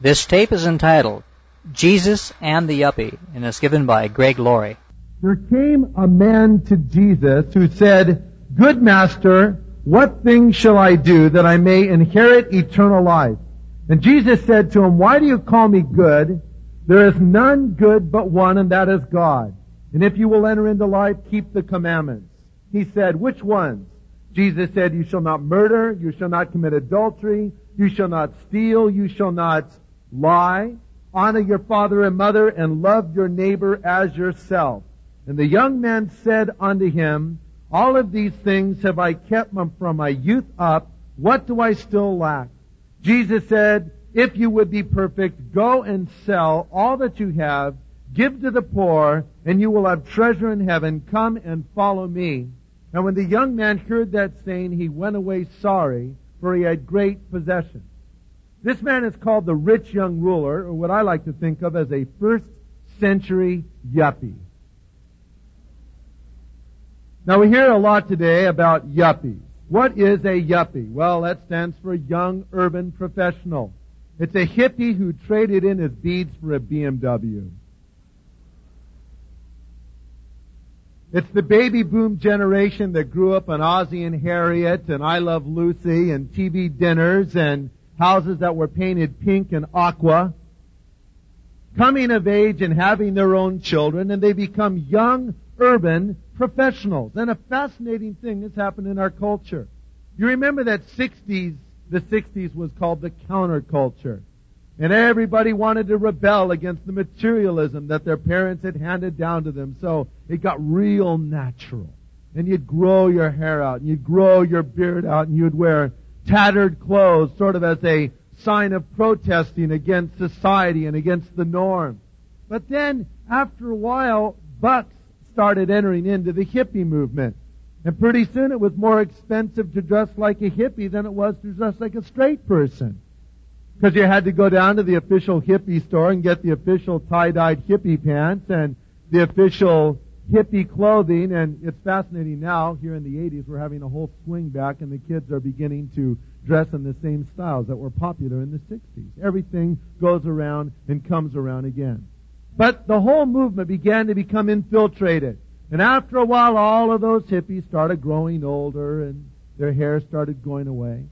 This tape is entitled Jesus and the Yuppie and is given by Greg Laurie. There came a man to Jesus who said, "Good master, what thing shall I do that I may inherit eternal life?" And Jesus said to him, "Why do you call me good? There is none good but one, and that is God. And if you will enter into life, keep the commandments." He said, "Which ones?" Jesus said, "You shall not murder, you shall not commit adultery, you shall not steal, you shall not lie, honor your father and mother, and love your neighbor as yourself." And the young man said unto him, "All of these things have I kept from my youth up. What do I still lack?" Jesus said, "If you would be perfect, go and sell all that you have, give to the poor, and you will have treasure in heaven. Come and follow me." And when the young man heard that saying, he went away sorry, for he had great possessions. This man is called the rich young ruler, or what I like to think of as a first century yuppie. Now we hear a lot today about yuppies. What is a yuppie? Well, that stands for young urban professional. It's a hippie who traded in his beads for a BMW. It's the baby boom generation that grew up on Ozzie and Harriet and I Love Lucy and TV dinners and houses that were painted pink and aqua, coming of age and having their own children, and they become young urban professionals. And a fascinating thing has happened in our culture. You remember that the 60s was called the counterculture. And everybody wanted to rebel against the materialism that their parents had handed down to them. So it got real natural. And you'd grow your hair out, and you'd grow your beard out, and you'd wear tattered clothes, sort of as a sign of protesting against society and against the norm. But then, after a while, bucks started entering into the hippie movement. And pretty soon it was more expensive to dress like a hippie than it was to dress like a straight person. Because you had to go down to the official hippie store and get the official tie-dyed hippie pants and the official hippie clothing. And it's fascinating now, here in the 80s, we're having a whole swing back and the kids are beginning to dress in the same styles that were popular in the 60s. Everything goes around and comes around again. But the whole movement began to become infiltrated. And after a while, all of those hippies started growing older and their hair started going away.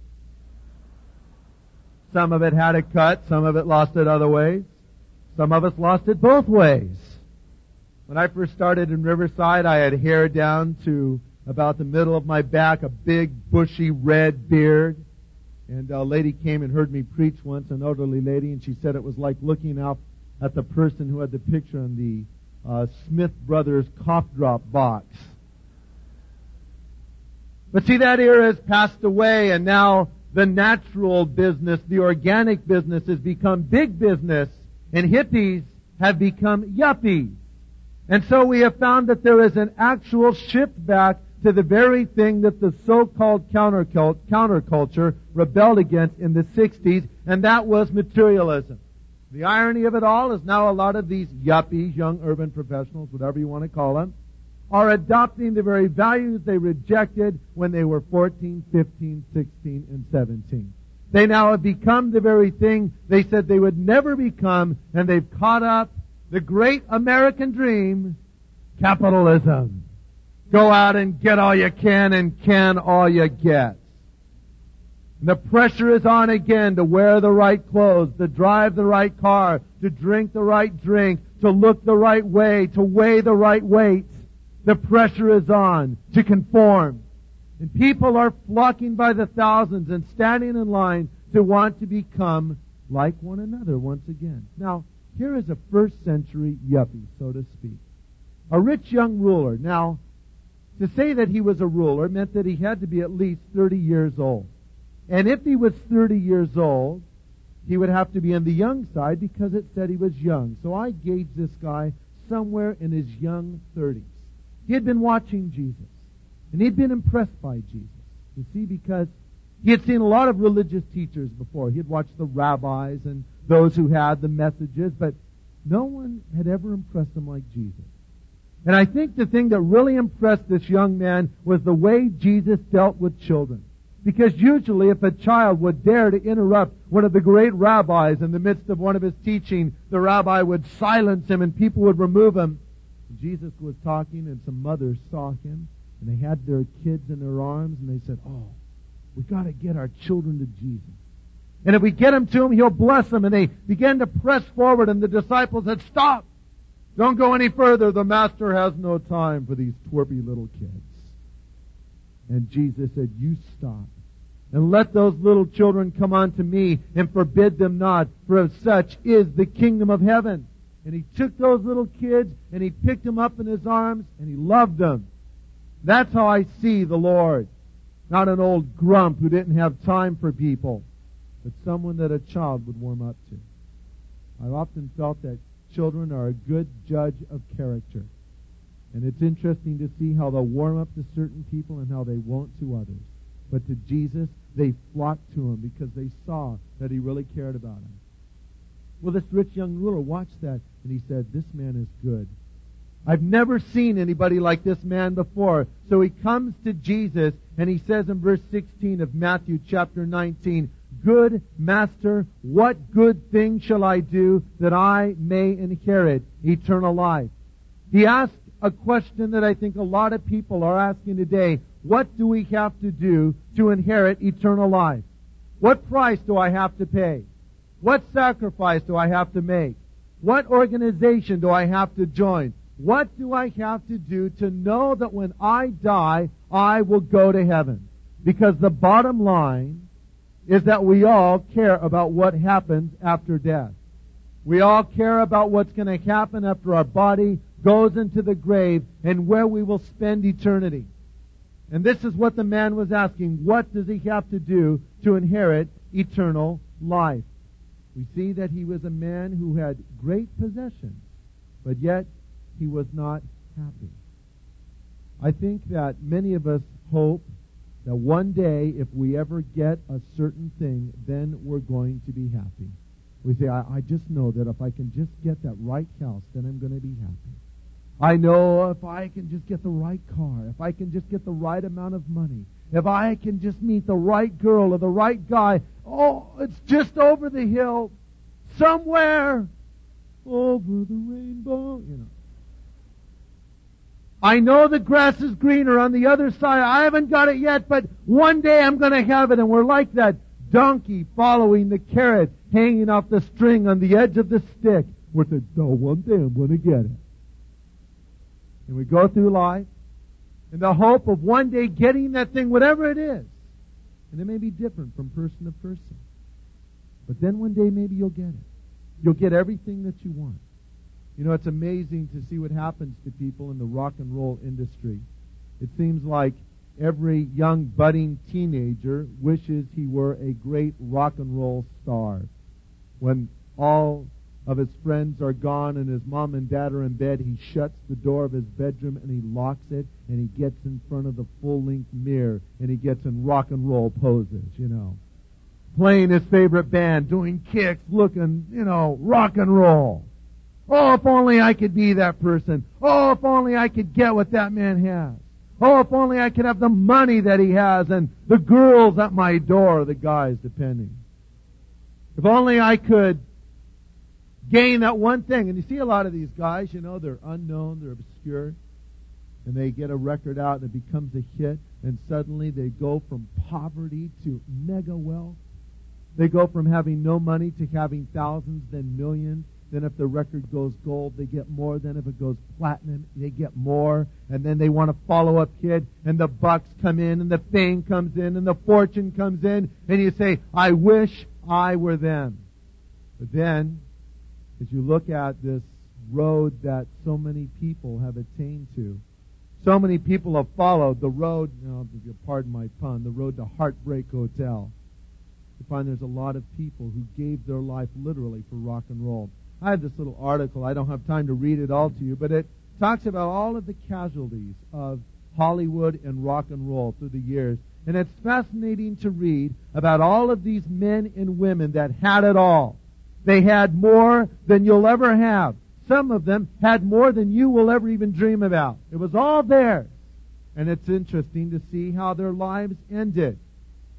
Some of it had a cut, some of it lost it other ways. Some of us lost it both ways. When I first started in Riverside, I had hair down to about the middle of my back, a big, bushy, red beard. And a lady came and heard me preach once, an elderly lady, and she said it was like looking out at the person who had the picture in the Smith Brothers cough drop box. But see, that era has passed away, and now the natural business, the organic business, has become big business, and hippies have become yuppies. And so we have found that there is an actual shift back to the very thing that the so-called counterculture rebelled against in the 60s, and that was materialism. The irony of it all is now a lot of these yuppies, young urban professionals, whatever you want to call them, are adopting the very values they rejected when they were 14, 15, 16, and 17. They now have become the very thing they said they would never become, and they've caught up the great American dream, capitalism. Go out and get all you can and can all you get. The pressure is on again to wear the right clothes, to drive the right car, to drink the right drink, to look the right way, to weigh the right weight. The pressure is on to conform. And people are flocking by the thousands and standing in line to want to become like one another once again. Now, here is a first century yuppie, so to speak. A rich young ruler. Now, to say that he was a ruler meant that he had to be at least 30 years old. And if he was 30 years old, he would have to be on the young side because it said he was young. So I gauged this guy somewhere in his young 30s. He had been watching Jesus, and he'd been impressed by Jesus. You see, because he had seen a lot of religious teachers before. He had watched the rabbis and those who had the messages, but no one had ever impressed him like Jesus. And I think the thing that really impressed this young man was the way Jesus dealt with children. Because usually if a child would dare to interrupt one of the great rabbis in the midst of one of his teaching, the rabbi would silence him and people would remove him. Jesus was talking and some mothers saw him and they had their kids in their arms and they said, "Oh, we got to get our children to Jesus. And if we get them to him, he'll bless them." And they began to press forward and the disciples said, "Stop! Don't go any further. The master has no time for these twerpy little kids." And Jesus said, "You stop. And let those little children come unto me and forbid them not, for of such is the kingdom of heaven." And he took those little kids and he picked them up in his arms and he loved them. That's how I see the Lord. Not an old grump who didn't have time for people, but someone that a child would warm up to. I've often felt that children are a good judge of character. And it's interesting to see how they'll warm up to certain people and how they won't to others. But to Jesus, they flocked to him because they saw that he really cared about them. Well, this rich young ruler watched that and he said, "This man is good. I've never seen anybody like this man before." So he comes to Jesus and he says in verse 16 of Matthew chapter 19, "Good master, what good thing shall I do that I may inherit eternal life?" He asked a question that I think a lot of people are asking today. What do we have to do to inherit eternal life? What price do I have to pay? What sacrifice do I have to make? What organization do I have to join? What do I have to do to know that when I die, I will go to heaven? Because the bottom line is that we all care about what happens after death. We all care about what's going to happen after our body goes into the grave and where we will spend eternity. And this is what the man was asking. What does he have to do to inherit eternal life? We see that he was a man who had great possessions, but yet he was not happy. I think that many of us hope that one day, if we ever get a certain thing, then we're going to be happy. We say, I just know that if I can just get that right house, then I'm going to be happy. I know if I can just get the right car, if I can just get the right amount of money, if I can just meet the right girl or the right guy, oh, it's just over the hill, somewhere over the rainbow, I know the grass is greener on the other side. I haven't got it yet, but one day I'm going to have it. And we're like that donkey following the carrot hanging off the string on the edge of the stick. We're saying, "No, one day I'm going to get it." And we go through life in the hope of one day getting that thing, whatever it is. And it may be different from person to person. But then one day maybe you'll get it. You'll get everything that you want. It's amazing to see what happens to people in the rock and roll industry. It seems like every young budding teenager wishes he were a great rock and roll star. When all of his friends are gone and his mom and dad are in bed, he shuts the door of his bedroom and he locks it and he gets in front of the full-length mirror and he gets in rock and roll poses, playing his favorite band, doing kicks, looking, rock and roll. Oh, if only I could be that person. Oh, if only I could get what that man has. Oh, if only I could have the money that he has and the girls at my door, the guys, depending. If only I could gain that one thing. And you see a lot of these guys, they're unknown, they're obscure, and they get a record out and it becomes a hit, and suddenly they go from poverty to mega wealth. They go from having no money to having thousands, then millions. Then if the record goes gold, they get more. Then if it goes platinum, they get more. And then they want a follow-up hit, and the bucks come in, and the fame comes in, and the fortune comes in, and you say, "I wish I were them." But then, as you look at this road that so many people have attained to, so many people have followed the road, pardon my pun, the road to Heartbreak Hotel. You find there's a lot of people who gave their life literally for rock and roll. I have this little article. I don't have time to read it all to you, but it talks about all of the casualties of Hollywood and rock and roll through the years. And it's fascinating to read about all of these men and women that had it all. They had more than you'll ever have. Some of them had more than you will ever even dream about. It was all theirs. And it's interesting to see how their lives ended.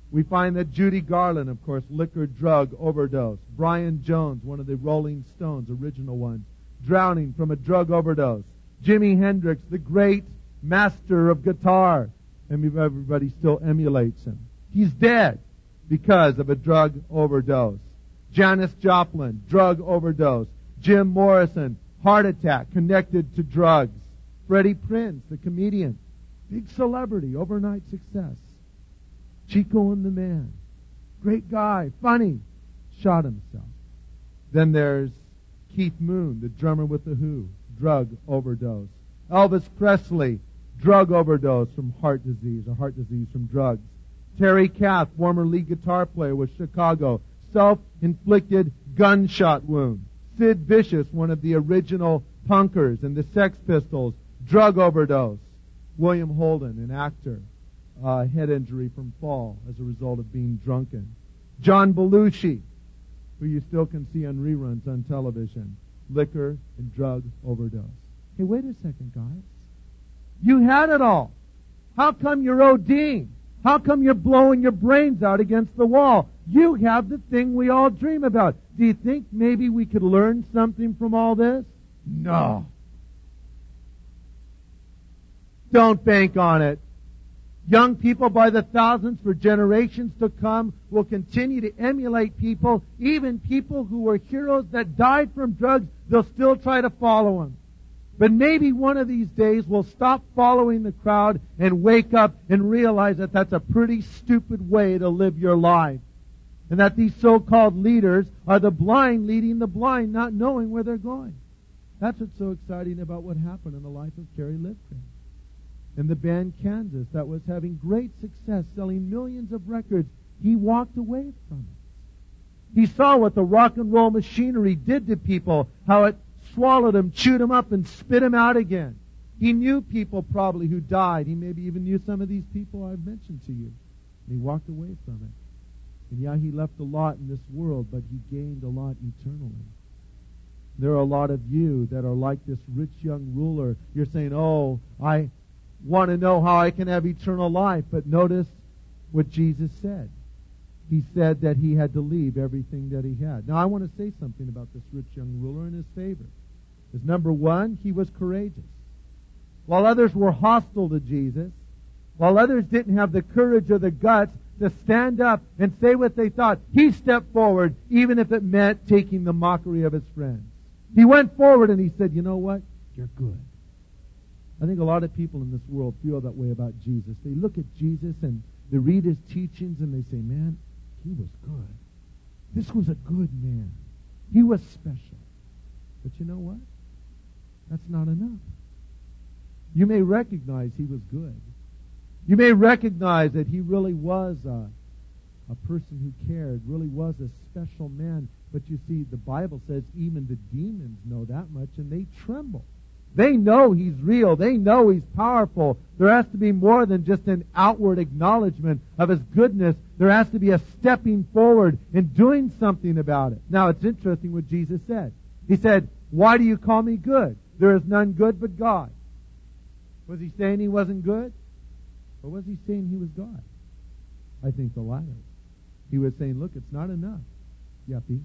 We find that Judy Garland, of course, liquor drug overdose. Brian Jones, one of the Rolling Stones, original ones, drowning from a drug overdose. Jimi Hendrix, the great master of guitar. And everybody still emulates him. He's dead because of a drug overdose. Janis Joplin, drug overdose. Jim Morrison, heart attack connected to drugs. Freddie Prinze, the comedian, big celebrity, overnight success. Chico and the Man, great guy, funny, shot himself. Then there's Keith Moon, the drummer with The Who, drug overdose. Elvis Presley, drug overdose from heart disease from drugs. Terry Kath, former lead guitar player with Chicago, self-inflicted gunshot wound. Sid Vicious, one of the original punkers and the Sex Pistols, drug overdose. William Holden, an actor, head injury from fall as a result of being drunken. John Belushi, who you still can see on reruns on television, liquor and drug overdose. Hey, wait a second, guys. You had it all. How come you're ODing? How come you're blowing your brains out against the wall? You have the thing we all dream about. Do you think maybe we could learn something from all this? No. Don't bank on it. Young people by the thousands for generations to come will continue to emulate people, even people who were heroes that died from drugs. They'll still try to follow them. But maybe one of these days we'll stop following the crowd and wake up and realize that that's a pretty stupid way to live your life. And that these so-called leaders are the blind leading the blind, not knowing where they're going. That's what's so exciting about what happened in the life of Kerry Livgren. And the band Kansas that was having great success, selling millions of records, he walked away from it. He saw what the rock and roll machinery did to people, how it swallowed them, chewed them up, and spit them out again. He knew people probably who died. He maybe even knew some of these people I've mentioned to you. And he walked away from it. And yeah, he left a lot in this world, but he gained a lot eternally. There are a lot of you that are like this rich young ruler. You're saying, oh, I want to know how I can have eternal life. But notice what Jesus said. He said that he had to leave everything that he had. Now, I want to say something about this rich young ruler in his favor. Because number one, he was courageous. While others were hostile to Jesus, while others didn't have the courage or the guts to stand up and say what they thought, he stepped forward, even if it meant taking the mockery of his friends. He went forward and he said, you know what? You're good. I think a lot of people in this world feel that way about Jesus. They look at Jesus and they read his teachings and they say, man, he was good. This was a good man. He was special. But you know what? That's not enough. You may recognize he was good. You may recognize that he really was a person who cared, really was a special man. But you see, the Bible says even the demons know that much and they tremble. They know he's real. They know he's powerful. There has to be more than just an outward acknowledgement of his goodness. There has to be a stepping forward and doing something about it. Now, it's interesting what Jesus said. He said, why do you call me good? There is none good but God. Was he saying he wasn't good? Or was he saying he was God? I think the latter. He was saying, look, it's not enough, yuppie,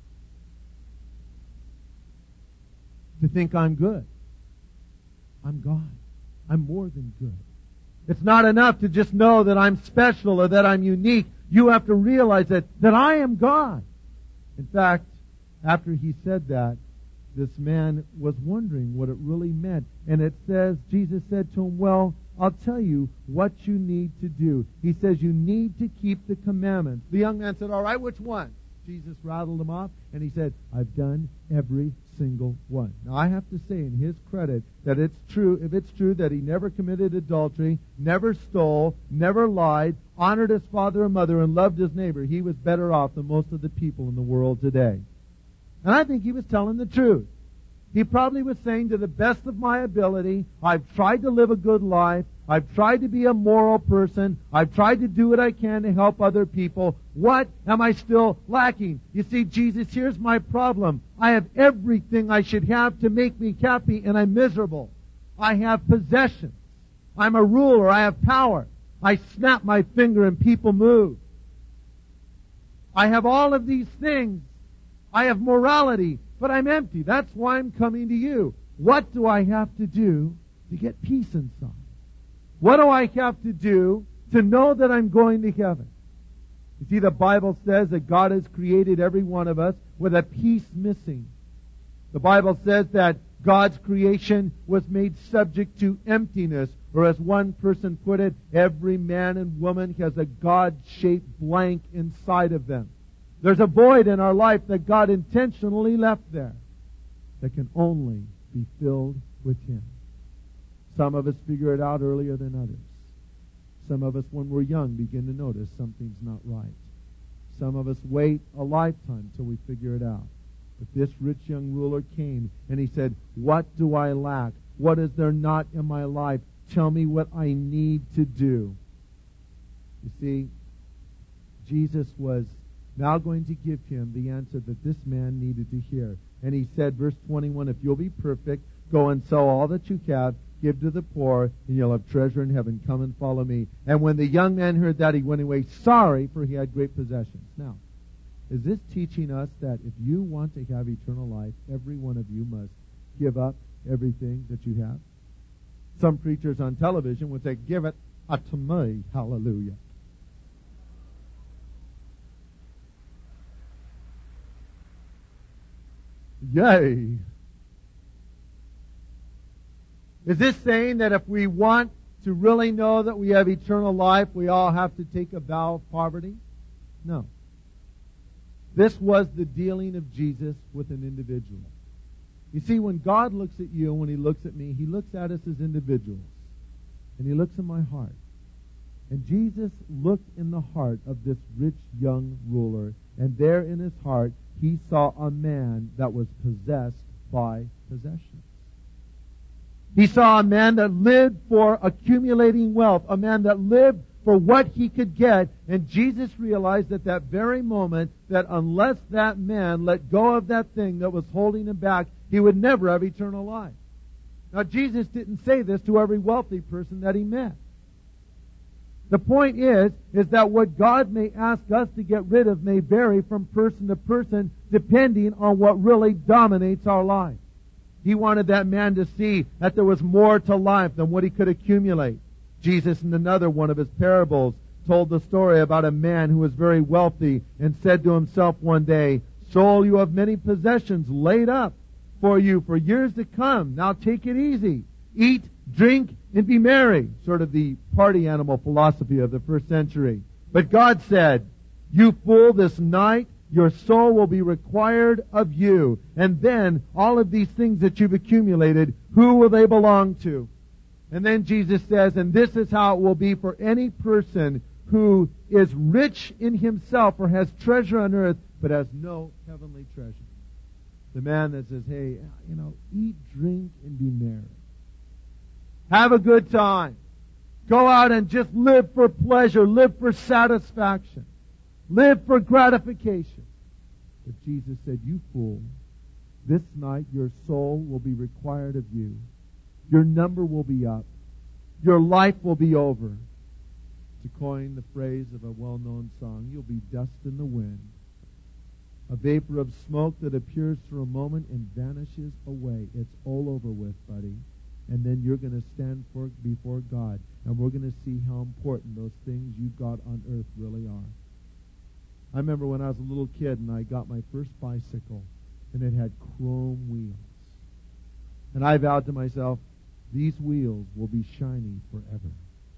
to think I'm good. I'm God. I'm more than good. It's not enough to just know that I'm special or that I'm unique. You have to realize that I am God. In fact, after he said that, this man was wondering what it really meant. And it says, Jesus said to him, well, I'll tell you what you need to do. He says you need to keep the commandments. The young man said, all right, which one? Jesus rattled them off, and he said, I've done every single one. Now, I have to say in his credit that it's true, if it's true that he never committed adultery, never stole, never lied, honored his father and mother, and loved his neighbor, he was better off than most of the people in the world today. And I think he was telling the truth. He probably was saying, to the best of my ability, I've tried to live a good life. I've tried to be a moral person. I've tried to do what I can to help other people. What am I still lacking? You see, Jesus, here's my problem. I have everything I should have to make me happy, and I'm miserable. I have possessions. I'm a ruler. I have power. I snap my finger and people move. I have all of these things. I have morality, but I'm empty. That's why I'm coming to you. What do I have to do to get peace inside? What do I have to do to know that I'm going to heaven? You see, the Bible says that God has created every one of us with a piece missing. The Bible says that God's creation was made subject to emptiness, or as one person put it, every man and woman has a God-shaped blank inside of them. There's a void in our life that God intentionally left there that can only be filled with Him. Some of us figure it out earlier than others. Some of us, when we're young, begin to notice something's not right. Some of us wait a lifetime till we figure it out. But this rich young ruler came and he said, what do I lack? What is there not in my life? Tell me what I need to do. You see, Jesus was now going to give him the answer that this man needed to hear. And he said, verse 21, if you'll be perfect, go and sell all that you have, give to the poor, and you'll have treasure in heaven. Come and follow me. And when the young man heard that, he went away sorry, for he had great possessions. Now, is this teaching us that if you want to have eternal life, every one of you must give up everything that you have? Some preachers on television would say, give it to me. Hallelujah. Yay. Is this saying that if we want to really know that we have eternal life, we all have to take a vow of poverty? No. This was the dealing of Jesus with an individual. You see, when God looks at you, when He looks at me, He looks at us as individuals. And He looks in my heart. And Jesus looked in the heart of this rich young ruler. And there in his heart, He saw a man that was possessed by possessions. He saw a man that lived for accumulating wealth, a man that lived for what he could get. And Jesus realized at that very moment that unless that man let go of that thing that was holding him back, he would never have eternal life. Now, Jesus didn't say this to every wealthy person that He met. The point is that what God may ask us to get rid of may vary from person to person depending on what really dominates our life. He wanted that man to see that there was more to life than what he could accumulate. Jesus, in another one of His parables, told the story about a man who was very wealthy and said to himself one day, Soul, you have many possessions laid up for you for years to come. Now take it easy. Eat, drink, and be merry. Sort of the party animal philosophy of the first century. But God said, You fool, this night your soul will be required of you. And then all of these things that you've accumulated, who will they belong to? And then Jesus says, and this is how it will be for any person who is rich in himself or has treasure on earth, but has no heavenly treasure. The man that says, hey, eat, drink, and be merry. Have a good time. Go out and just live for pleasure. Live for satisfaction. Live for gratification. But Jesus said, you fool, this night your soul will be required of you. Your number will be up. Your life will be over. To coin the phrase of a well-known song, you'll be dust in the wind. A vapor of smoke that appears for a moment and vanishes away. It's all over with, buddy. And then you're going to stand before God, and we're going to see how important those things you got on earth really are. I remember when I was a little kid and I got my first bicycle, and it had chrome wheels. And I vowed to myself, these wheels will be shiny forever.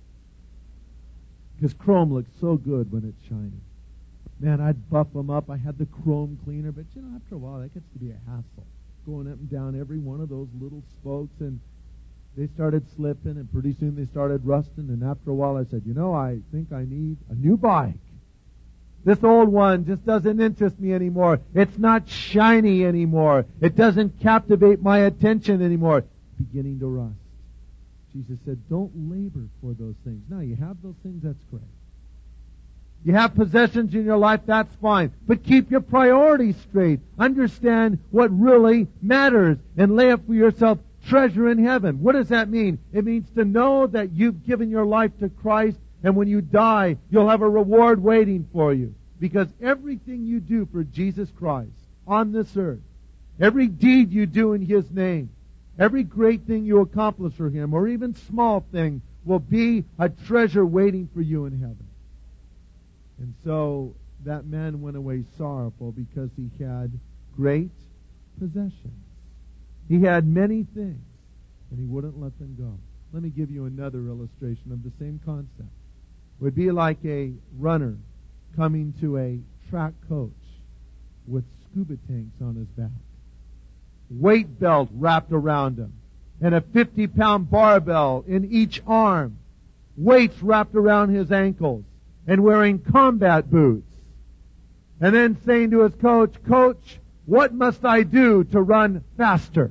Because chrome looks so good when it's shiny. Man, I'd buff them up. I had the chrome cleaner, but after a while that gets to be a hassle. Going up and down every one of those little spokes, and they started slipping, and pretty soon they started rusting, and after a while I said, I think I need a new bike. This old one just doesn't interest me anymore. It's not shiny anymore. It doesn't captivate my attention anymore. Beginning to rust. Jesus said, don't labor for those things. Now, you have those things, that's great. You have possessions in your life, that's fine. But keep your priorities straight. Understand what really matters and lay up for yourself treasure in heaven. What does that mean? It means to know that you've given your life to Christ, and when you die, you'll have a reward waiting for you. Because everything you do for Jesus Christ on this earth, every deed you do in His name, every great thing you accomplish for Him, or even small thing, will be a treasure waiting for you in heaven. And so that man went away sorrowful because he had great possessions. He had many things, and he wouldn't let them go. Let me give you another illustration of the same concept. It would be like a runner coming to a track coach with scuba tanks on his back, weight belt wrapped around him, and a 50-pound barbell in each arm, weights wrapped around his ankles, and wearing combat boots. And then saying to his coach, "Coach, what must I do to run faster?"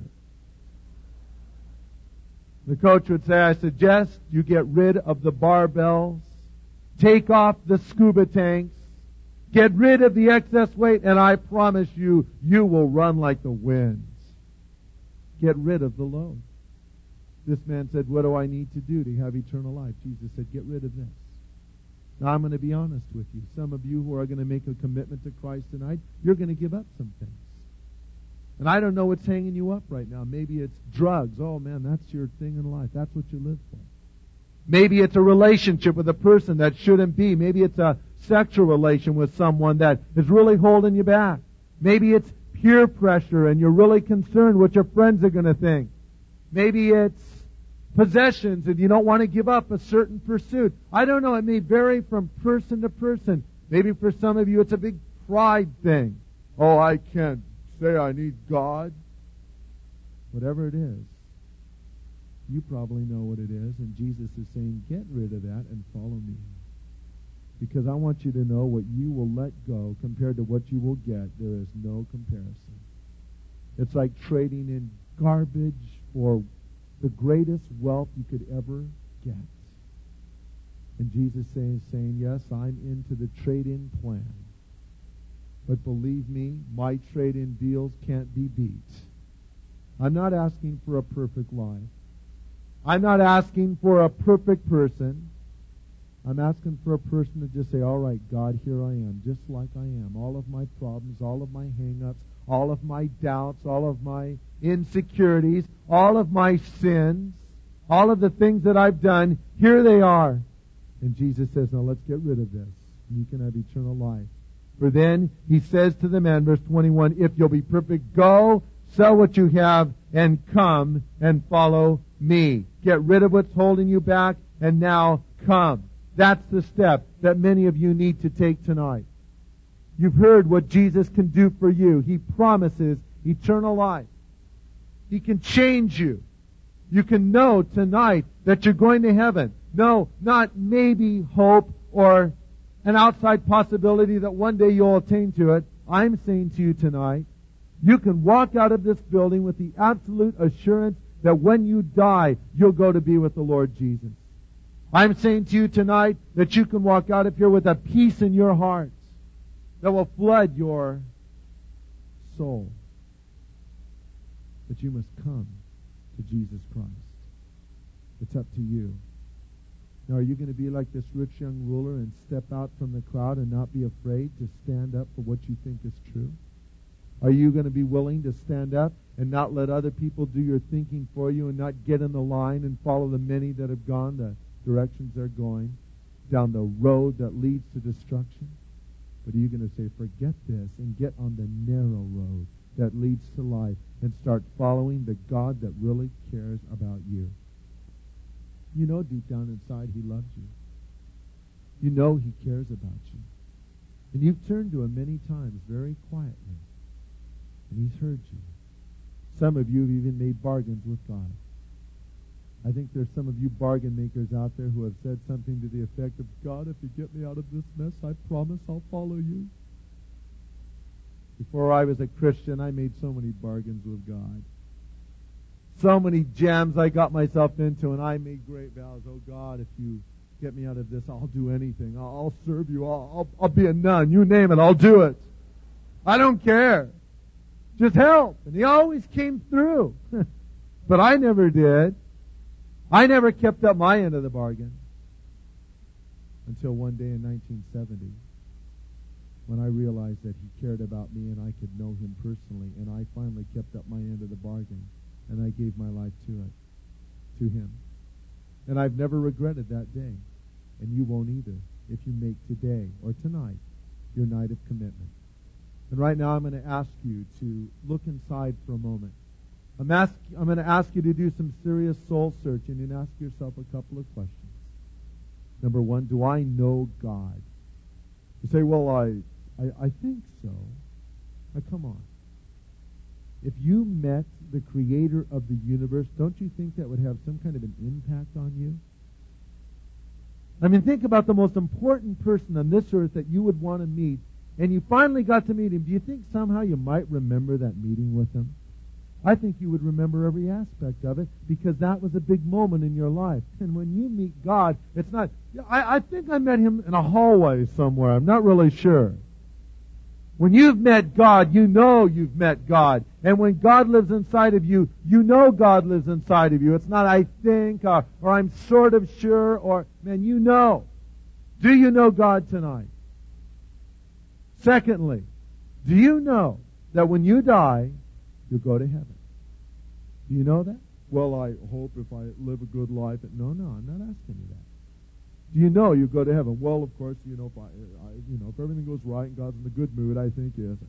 The coach would say, "I suggest you get rid of the barbells, take off the scuba tanks, get rid of the excess weight, and I promise you, you will run like the winds. Get rid of the load." This man said, "What do I need to do to have eternal life?" Jesus said, "Get rid of this." Now, I'm going to be honest with you. Some of you who are going to make a commitment to Christ tonight, you're going to give up some things. And I don't know what's hanging you up right now. Maybe it's drugs. Oh, man, that's your thing in life. That's what you live for. Maybe it's a relationship with a person that shouldn't be. Maybe it's a sexual relation with someone that is really holding you back. Maybe it's peer pressure and you're really concerned what your friends are going to think. Maybe it's possessions and you don't want to give up a certain pursuit. I don't know. It may vary from person to person. Maybe for some of you it's a big pride thing. Oh, I can't say I need God. Whatever it is, you probably know what it is, and Jesus is saying, get rid of that and follow me. Because I want you to know what you will let go compared to what you will get. There is no comparison. It's like trading in garbage for the greatest wealth you could ever get. And Jesus is saying, yes, I'm into the trade-in plan. But believe me, my trade-in deals can't be beat. I'm not asking for a perfect life. I'm not asking for a perfect person. I'm asking for a person to just say, all right, God, here I am, just like I am. All of my problems, all of my hang-ups, all of my doubts, all of my insecurities, all of my sins, all of the things that I've done, here they are. And Jesus says, now let's get rid of this, and you can have eternal life. For then, he says to the man, verse 21, if you'll be perfect, go, sell what you have, and come and follow me. Get rid of what's holding you back, and now come. That's the step that many of you need to take tonight. You've heard what Jesus can do for you. He promises eternal life. He can change you. You can know tonight that you're going to heaven. No, not maybe hope or an outside possibility that one day you'll attain to it. I'm saying to you tonight, you can walk out of this building with the absolute assurance that when you die, you'll go to be with the Lord Jesus. I'm saying to you tonight that you can walk out of here with a peace in your heart that will flood your soul. But you must come to Jesus Christ. It's up to you. Now, are you going to be like this rich young ruler and step out from the crowd and not be afraid to stand up for what you think is true? Are you going to be willing to stand up and not let other people do your thinking for you and not get in the line and follow the many that have gone the directions they're going down the road that leads to destruction? But are you going to say, forget this and get on the narrow road that leads to life and start following the God that really cares about you? You know deep down inside He loves you. You know He cares about you. And you've turned to Him many times very quietly. And He's heard you. Some of you have even made bargains with God. I think there's some of you bargain makers out there who have said something to the effect of, God, if you get me out of this mess, I promise I'll follow you. Before I was a Christian, I made so many bargains with God. So many jams I got myself into, and I made great vows. Oh, God, if you get me out of this, I'll do anything. I'll serve you. I'll be a nun. You name it, I'll do it. I don't care. Just help. And He always came through. But I never did. I never kept up my end of the bargain until one day in 1970. when I realized that He cared about me and I could know Him personally, and I finally kept up my end of the bargain, and I gave my life to Him. And I've never regretted that day, and you won't either if you make today or tonight your night of commitment. And right now I'm going to ask you to look inside for a moment. I'm going to ask you to do some serious soul searching and ask yourself a couple of questions. Number one, do I know God? You say, well, I think so. Now, come on. If you met the Creator of the universe, don't you think that would have some kind of an impact on you? I mean, think about the most important person on this earth that you would want to meet, and you finally got to meet him. Do you think somehow you might remember that meeting with him? I think you would remember every aspect of it because that was a big moment in your life. And when you meet God, it's not, I think I met Him in a hallway somewhere. I'm not really sure. When you've met God, you know you've met God. And when God lives inside of you, you know God lives inside of you. It's not I think or I'm sort of sure or, man, you know. Do you know God tonight? Secondly, do you know that when you die, you'll go to heaven? Do you know that? Well, I hope if I live a good life. No, I'm not asking you that. Do you know you go to heaven? Well, of course, if if everything goes right and God's in the good mood, I think yes.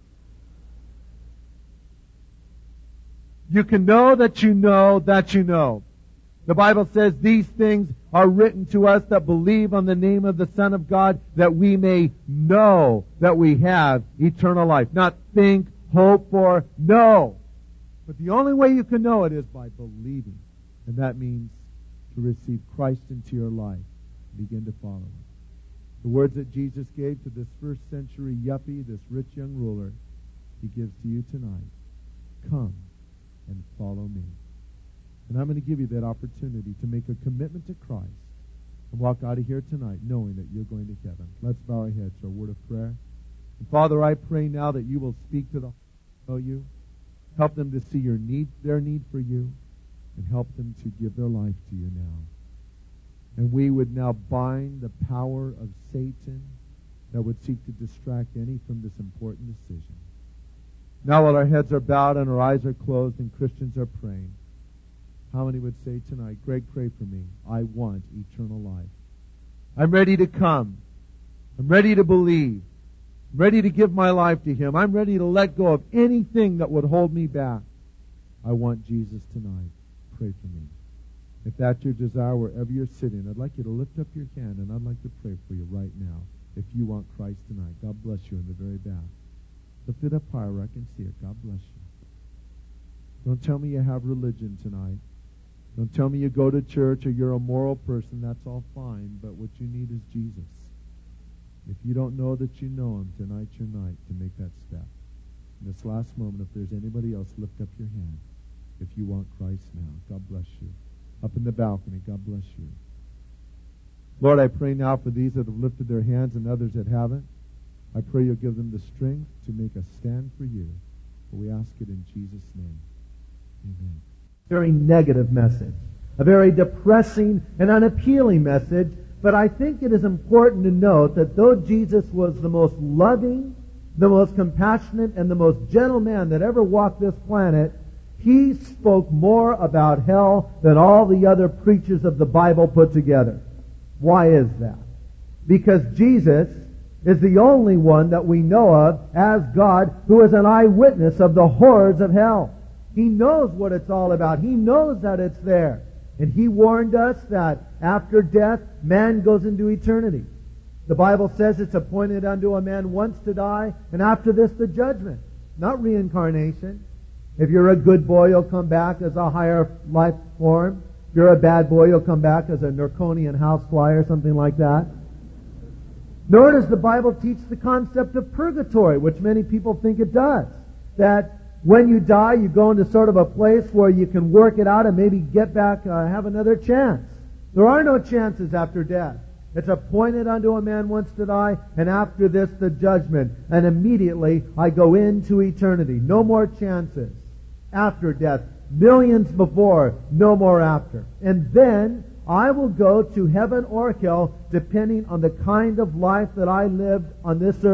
You can know that you know that you know. The Bible says these things are written to us that believe on the name of the Son of God, that we may know that we have eternal life. Not think, hope for, know. But the only way you can know it is by believing. And that means to receive Christ into your life. Begin to follow Him. The words that Jesus gave to this first century yuppie, this rich young ruler, He gives to you tonight. Come and follow me. And I'm going to give you that opportunity to make a commitment to Christ and walk out of here tonight knowing that you're going to heaven. Let's bow our heads for a word of prayer. And Father, I pray now that you will speak to the know you. Help them to see their need for you, and help them to give their life to you now. And we would now bind the power of Satan that would seek to distract any from this important decision. Now while our heads are bowed and our eyes are closed and Christians are praying, how many would say tonight, Greg, pray for me. I want eternal life. I'm ready to come. I'm ready to believe. I'm ready to give my life to Him. I'm ready to let go of anything that would hold me back. I want Jesus tonight. Pray for me. If that's your desire, wherever you're sitting, I'd like you to lift up your hand, and I'd like to pray for you right now if you want Christ tonight. God bless you in the very back. Lift it up higher where I can see it. God bless you. Don't tell me you have religion tonight. Don't tell me you go to church or you're a moral person. That's all fine, but what you need is Jesus. If you don't know that you know Him, tonight's your night to make that step. In this last moment, if there's anybody else, lift up your hand. If you want Christ now, God bless you. Up in the balcony, God bless you. Lord, I pray now for these that have lifted their hands and others that haven't. I pray you'll give them the strength to make a stand for you. For we ask it in Jesus' name. Amen. Very negative message. A very depressing and unappealing message. But I think it is important to note that though Jesus was the most loving, the most compassionate, and the most gentle man that ever walked this planet, He spoke more about hell than all the other preachers of the Bible put together. Why is that? Because Jesus is the only one that we know of as God who is an eyewitness of the horrors of hell. He knows what it's all about. He knows that it's there. And He warned us that after death, man goes into eternity. The Bible says it's appointed unto a man once to die, and after this the judgment. Not reincarnation. If you're a good boy, you'll come back as a higher life form. If you're a bad boy, you'll come back as a Narconian housefly or something like that. Nor does the Bible teach the concept of purgatory, which many people think it does. That when you die, you go into sort of a place where you can work it out and maybe get back, have another chance. There are no chances after death. It's appointed unto a man once to die, and after this the judgment. And immediately I go into eternity. No more chances after death. Millions before, no more after. And then I will go to heaven or hell depending on the kind of life that I lived on this earth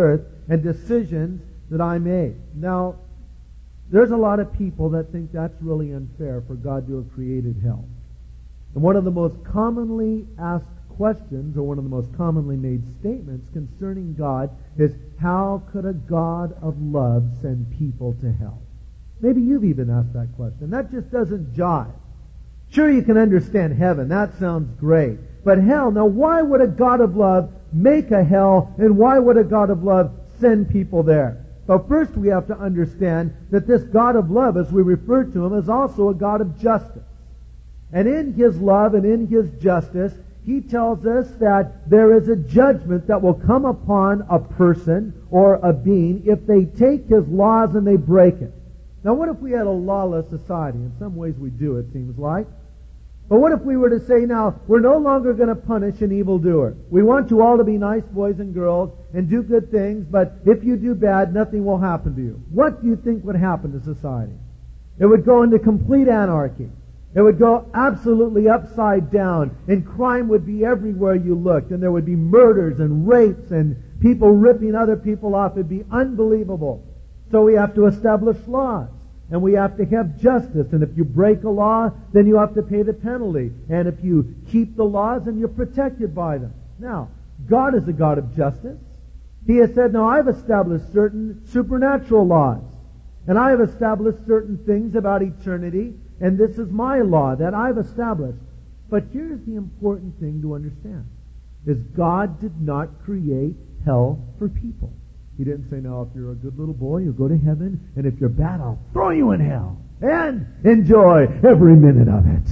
and decisions that I made. Now, there's a lot of people that think that's really unfair for God to have created hell. And one of the most commonly asked questions, or one of the most commonly made statements concerning God is, how could a God of love send people to hell? Maybe you've even asked that question. That just doesn't jive. Sure, you can understand heaven. That sounds great. But hell, now why would a God of love make a hell, and why would a God of love send people there? Well, first we have to understand that this God of love, as we refer to Him, is also a God of justice. And in His love and in His justice, He tells us that there is a judgment that will come upon a person or a being if they take His laws and they break it. Now, what if we had a lawless society? In some ways we do, it seems like. But what if we were to say, now, we're no longer going to punish an evildoer. We want you all to be nice boys and girls and do good things, but if you do bad, nothing will happen to you. What do you think would happen to society? It would go into complete anarchy. It would go absolutely upside down, and crime would be everywhere you looked, and there would be murders and rapes and people ripping other people off. It'd be unbelievable. So we have to establish laws, and we have to have justice, and if you break a law, then you have to pay the penalty, and if you keep the laws, then you're protected by them. Now, God is a God of justice. He has said, now I've established certain supernatural laws, and I have established certain things about eternity, and this is my law that I've established. But here's the important thing to understand, is God did not create hell for people. He didn't say, now, if you're a good little boy, you'll go to heaven, and if you're bad, I'll throw you in hell. And enjoy every minute of it.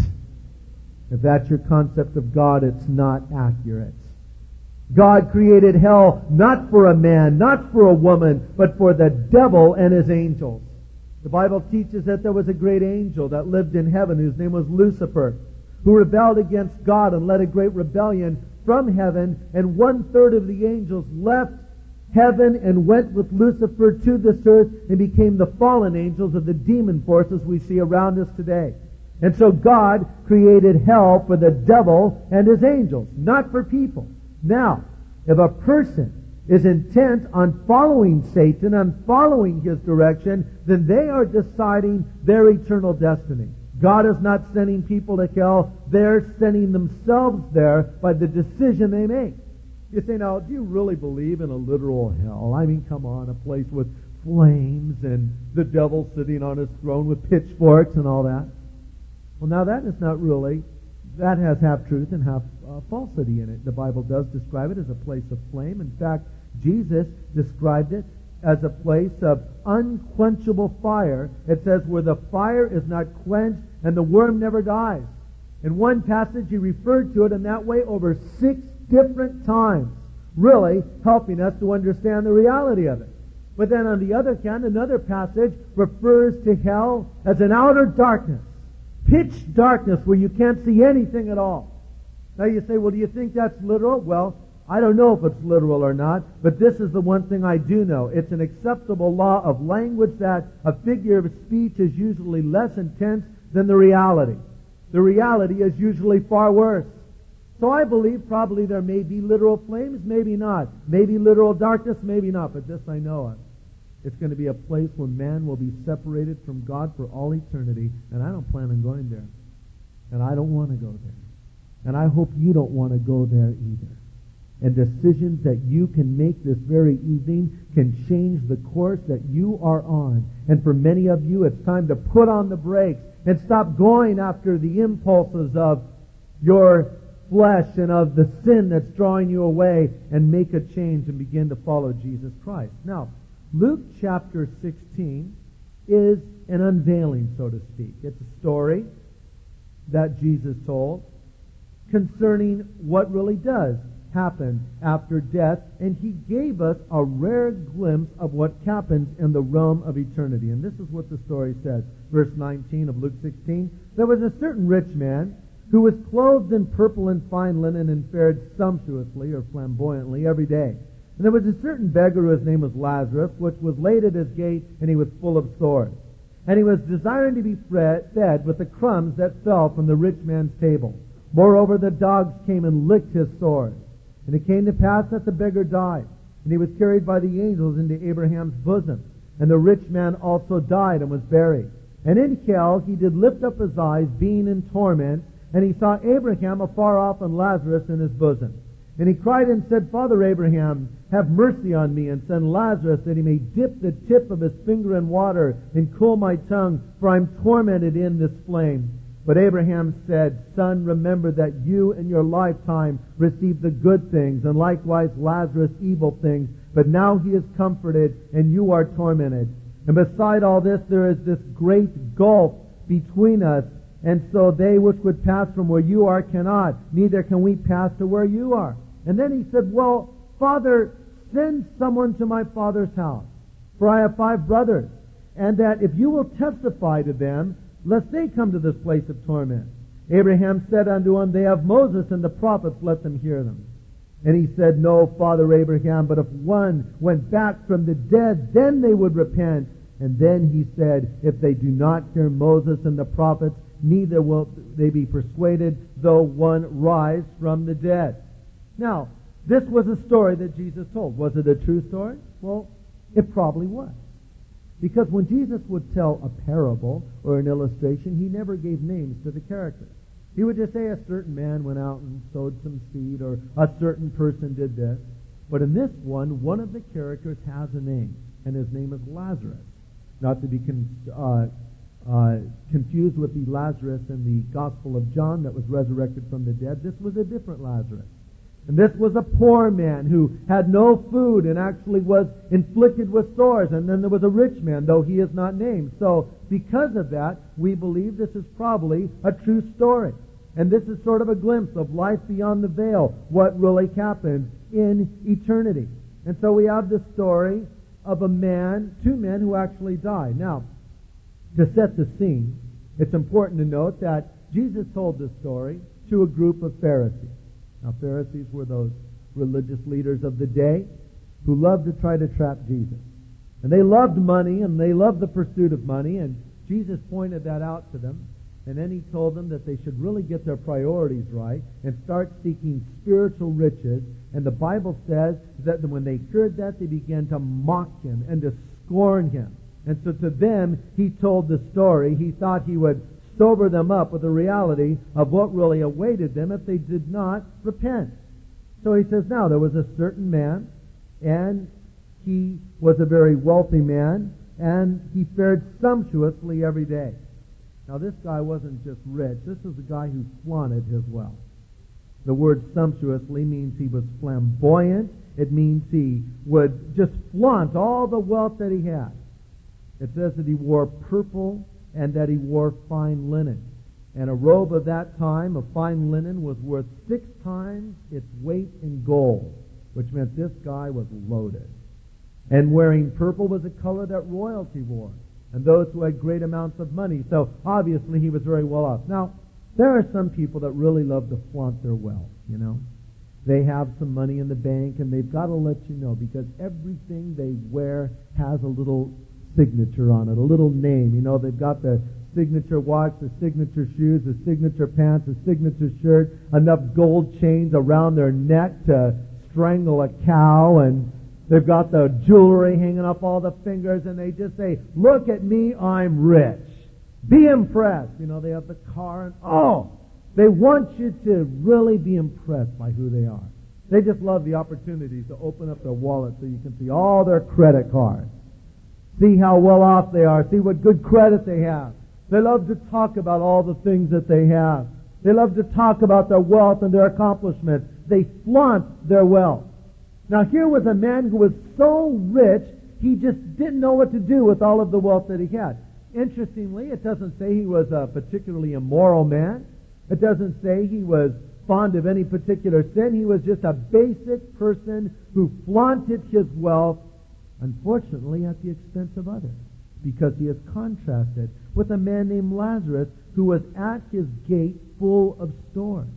If that's your concept of God, it's not accurate. God created hell not for a man, not for a woman, but for the devil and his angels. The Bible teaches that there was a great angel that lived in heaven whose name was Lucifer, who rebelled against God and led a great rebellion from heaven, and 1/3 of the angels left heaven and went with Lucifer to this earth and became the fallen angels of the demon forces we see around us today. And so God created hell for the devil and his angels, not for people. Now, if a person is intent on following Satan and following his direction, then they are deciding their eternal destiny. God is not sending people to hell. They're sending themselves there by the decision they make. You say, now, do you really believe in a literal hell? I mean, come on, a place with flames and the devil sitting on his throne with pitchforks and all that. Well, now that is not really, that has half truth and half falsity in it. The Bible does describe it as a place of flame. In fact, Jesus described it as a place of unquenchable fire. It says, where the fire is not quenched and the worm never dies. In one passage, he referred to it in that way over 6 different times, really helping us to understand the reality of it. But then on the other hand, another passage refers to hell as an outer darkness, pitch darkness where you can't see anything at all. Now you say, well, do you think that's literal? Well, I don't know if it's literal or not, but this is the one thing I do know. It's an acceptable law of language that a figure of speech is usually less intense than the reality. The reality is usually far worse. So I believe probably there may be literal flames, maybe not. Maybe literal darkness, maybe not. But this I know of. It's going to be a place where man will be separated from God for all eternity. And I don't plan on going there. And I don't want to go there. And I hope you don't want to go there either. And decisions that you can make this very evening can change the course that you are on. And for many of you, it's time to put on the brakes and stop going after the impulses of your flesh and of the sin that's drawing you away, and make a change and begin to follow Jesus Christ. Now, Luke chapter 16 is an unveiling, so to speak. It's a story that Jesus told concerning what really does happen after death, and he gave us a rare glimpse of what happens in the realm of eternity. And this is what the story says. Verse 19 of Luke 16, there was a certain rich man who was clothed in purple and fine linen and fared sumptuously or flamboyantly every day. And there was a certain beggar whose name was Lazarus, which was laid at his gate, and he was full of sores. And he was desiring to be fed with the crumbs that fell from the rich man's table. Moreover, the dogs came and licked his sores. And it came to pass that the beggar died and he was carried by the angels into Abraham's bosom. And the rich man also died and was buried. And in hell he did lift up his eyes, being in torment, and he saw Abraham afar off and Lazarus in his bosom. And he cried and said, Father Abraham, have mercy on me, and send Lazarus that he may dip the tip of his finger in water and cool my tongue, for I am tormented in this flame. But Abraham said, Son, remember that you in your lifetime received the good things, and likewise Lazarus evil things. But now he is comforted, and you are tormented. And beside all this, there is this great gulf between us. And so they which would pass from where you are cannot, neither can we pass to where you are. And then he said, Well, Father, send someone to my father's house, for I have 5 brothers, and that if you will testify to them, lest they come to this place of torment. Abraham said unto him, They have Moses and the prophets, let them hear them. And he said, No, Father Abraham, but if one went back from the dead, then they would repent. And then he said, If they do not hear Moses and the prophets, neither will they be persuaded, though one rise from the dead. Now, this was a story that Jesus told. Was it a true story? Well, it probably was. Because when Jesus would tell a parable or an illustration, he never gave names to the characters. He would just say a certain man went out and sowed some seed, or a certain person did this. But in this one of the characters has a name, and his name is Lazarus. Not to be confused with the Lazarus in the Gospel of John that was resurrected from the dead. This was a different Lazarus. And this was a poor man who had no food and actually was inflicted with sores. And then there was a rich man, though he is not named. So because of that, we believe this is probably a true story. And this is sort of a glimpse of life beyond the veil, what really happened in eternity. And so we have the story of a man, 2 men who actually died. Now, to set the scene, it's important to note that Jesus told this story to a group of Pharisees. Now, Pharisees were those religious leaders of the day who loved to try to trap Jesus. And they loved money, and they loved the pursuit of money, and Jesus pointed that out to them. And then he told them that they should really get their priorities right and start seeking spiritual riches. And the Bible says that when they heard that, they began to mock him and to scorn him. And so to them, he told the story. He thought he would sober them up with the reality of what really awaited them if they did not repent. So he says, now there was a certain man, and he was a very wealthy man, and he fared sumptuously every day. Now this guy wasn't just rich. This was a guy who flaunted his wealth. The word sumptuously means he was flamboyant. It means he would just flaunt all the wealth that he had. It says that he wore purple and that he wore fine linen. And a robe of that time of fine linen was worth 6 times its weight in gold, which meant this guy was loaded. And wearing purple was a color that royalty wore, and those who had great amounts of money. So obviously he was very well off. Now, there are some people that really love to flaunt their wealth, you know. They have some money in the bank, and they've got to let you know, because everything they wear has a little signature on it, a little name. You know, they've got the signature watch, the signature shoes, the signature pants, the signature shirt, enough gold chains around their neck to strangle a cow, and they've got the jewelry hanging up all the fingers, and they just say, look at me, I'm rich. Be impressed. You know, they have the car, and they want you to really be impressed by who they are. They just love the opportunity to open up their wallet so you can see all their credit cards. See how well off they are. See what good credit they have. They love to talk about all the things that they have. They love to talk about their wealth and their accomplishments. They flaunt their wealth. Now here was a man who was so rich, he just didn't know what to do with all of the wealth that he had. Interestingly, it doesn't say he was a particularly immoral man. It doesn't say he was fond of any particular sin. He was just a basic person who flaunted his wealth, unfortunately at the expense of others, because he is contrasted with a man named Lazarus who was at his gate full of sores.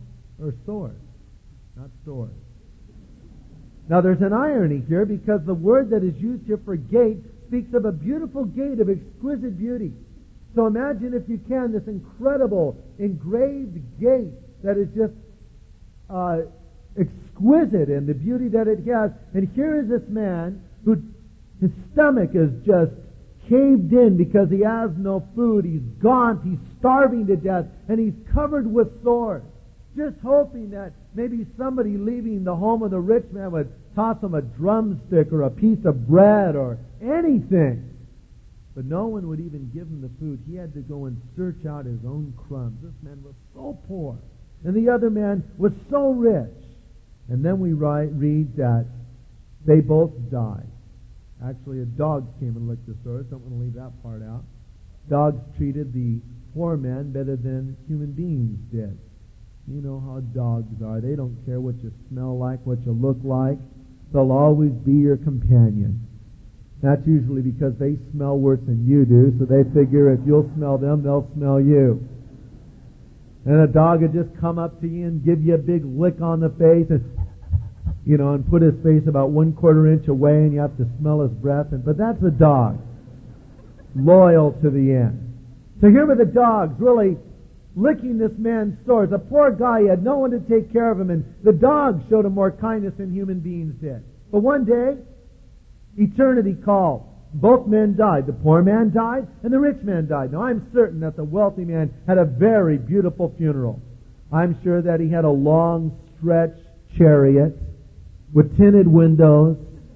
Now there's an irony here, because the word that is used here for gate speaks of a beautiful gate of exquisite beauty. So imagine, if you can, this incredible engraved gate that is just exquisite exquisite in the beauty that it has. And here is this man who his stomach is just caved in because he has no food. He's gaunt. He's starving to death. And he's covered with sores. Just hoping that maybe somebody leaving the home of the rich man would toss him a drumstick or a piece of bread or anything. But no one would even give him the food. He had to go and search out his own crumbs. This man was so poor. And the other man was so rich. And then we read that they both died. Actually, dogs came and licked the sores. Don't want to leave that part out. Dogs treated the poor man better than human beings did. You know how dogs are. They don't care what you smell like, what you look like. They'll always be your companion. That's usually because they smell worse than you do, so they figure if you'll smell them, they'll smell you. And a dog would just come up to you and give you a big lick on the face and put his face about 1/4 inch away, and you have to smell his breath. But that's a dog. Loyal to the end. So here were the dogs really licking this man's sores. A poor guy, he had no one to take care of him, and the dogs showed him more kindness than human beings did. But one day, eternity called. Both men died. The poor man died, and the rich man died. Now, I'm certain that the wealthy man had a very beautiful funeral. I'm sure that he had a long stretch chariot with tinted windows,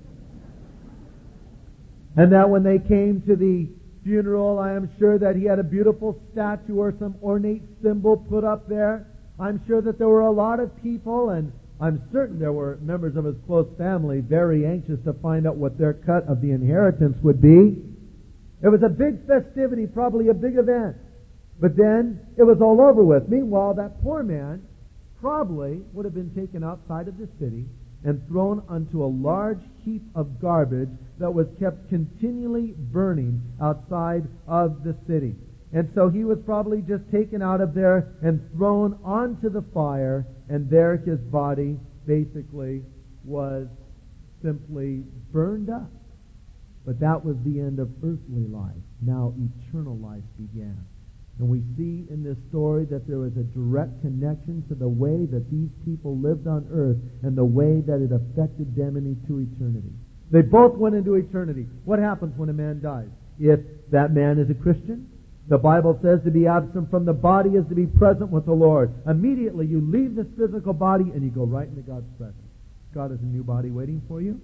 and that when they came to the funeral, I am sure that he had a beautiful statue or some ornate symbol put up there. I'm sure that there were a lot of people, and I'm certain there were members of his close family very anxious to find out what their cut of the inheritance would be. It was a big festivity, probably a big event. But then it was all over with. Meanwhile, that poor man probably would have been taken outside of the city and thrown onto a large heap of garbage that was kept continually burning outside of the city. And so he was probably just taken out of there and thrown onto the fire, and there his body basically was simply burned up. But that was the end of earthly life. Now eternal life began. And we see in this story that there is a direct connection to the way that these people lived on earth and the way that it affected them into eternity. They both went into eternity. What happens when a man dies? If that man is a Christian, the Bible says to be absent from the body is to be present with the Lord. Immediately you leave this physical body and you go right into God's presence. God has a new body waiting for you.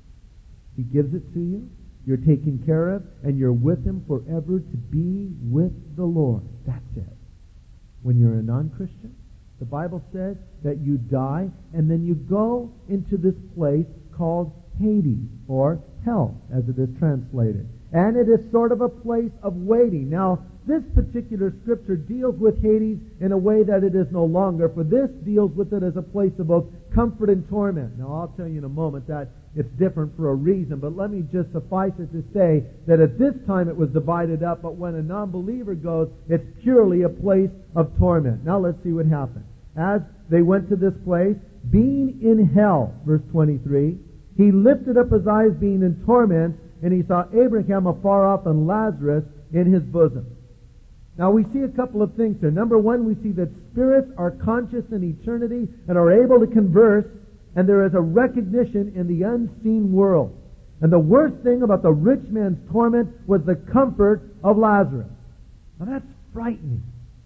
He gives it to you. You're taken care of, and you're with Him forever to be with the Lord. That's it. When you're a non-Christian, the Bible says that you die, and then you go into this place called Hades, or hell, as it is translated. And it is sort of a place of waiting. Now, this particular scripture deals with Hades in a way that it is no longer, for this deals with it as a place of both comfort and torment. Now, I'll tell you in a moment that it's different for a reason, but let me just suffice it to say that at this time it was divided up, but when a non-believer goes, it's purely a place of torment. Now, let's see what happened. As they went to this place, being in hell, verse 23, he lifted up his eyes being in torment, and he saw Abraham afar off and Lazarus in his bosom. Now we see a couple of things here. Number one, we see that spirits are conscious in eternity and are able to converse, and there is a recognition in the unseen world. And the worst thing about the rich man's torment was the comfort of Lazarus. Now that's frightening.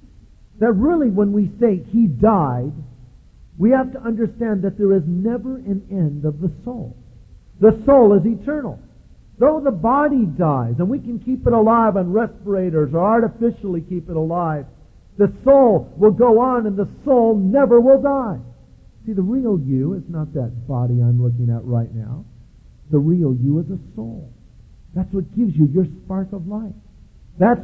That really when we say he died, we have to understand that there is never an end of the soul. The soul is eternal. Though the body dies, and we can keep it alive on respirators or artificially keep it alive, the soul will go on and the soul never will die. See, the real you is not that body I'm looking at right now. The real you is a soul. That's what gives you your spark of life. That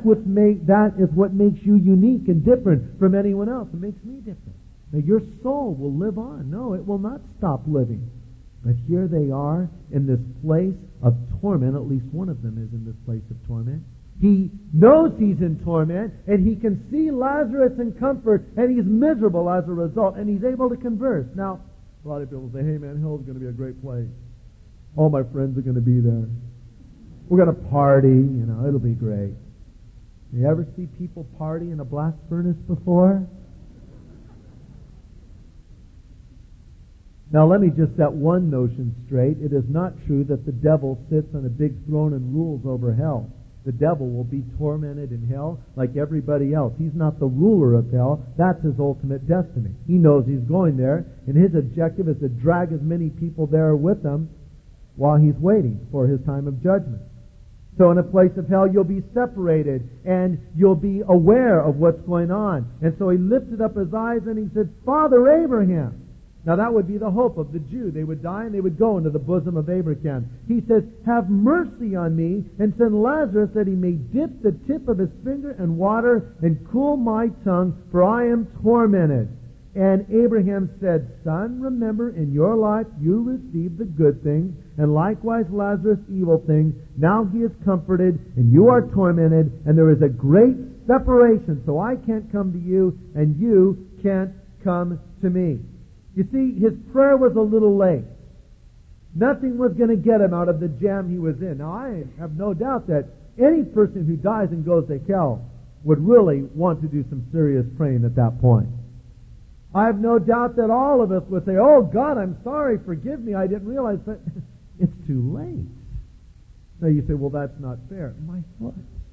is what makes you unique and different from anyone else. It makes me different. Now, your soul will live on. No, it will not stop living. But here they are in this place of torment. At least one of them is in this place of torment. He knows he's in torment, and he can see Lazarus in comfort, and he's miserable as a result, and he's able to converse. Now, a lot of people say, hey man, hell's going to be a great place. All my friends are going to be there. We're going to party, it'll be great. You ever see people party in a blast furnace before? Now let me just set one notion straight. It is not true that the devil sits on a big throne and rules over hell. The devil will be tormented in hell like everybody else. He's not the ruler of hell. That's his ultimate destiny. He knows he's going there, and his objective is to drag as many people there with him while he's waiting for his time of judgment. So in a place of hell, you'll be separated, and you'll be aware of what's going on. And so he lifted up his eyes and he said, Father Abraham. Now that would be the hope of the Jew. They would die and they would go into the bosom of Abraham. He says, have mercy on me and send Lazarus that he may dip the tip of his finger in water and cool my tongue, for I am tormented. And Abraham said, Son, remember in your life you received the good things, and likewise Lazarus evil things. Now he is comforted and you are tormented, and there is a great separation. So I can't come to you and you can't come to me. You see, his prayer was a little late. Nothing was going to get him out of the jam he was in. Now, I have no doubt that any person who dies and goes to hell would really want to do some serious praying at that point. I have no doubt that all of us would say, oh, God, I'm sorry, forgive me, I didn't realize that. It's too late. So you say, well, that's not fair. My foot.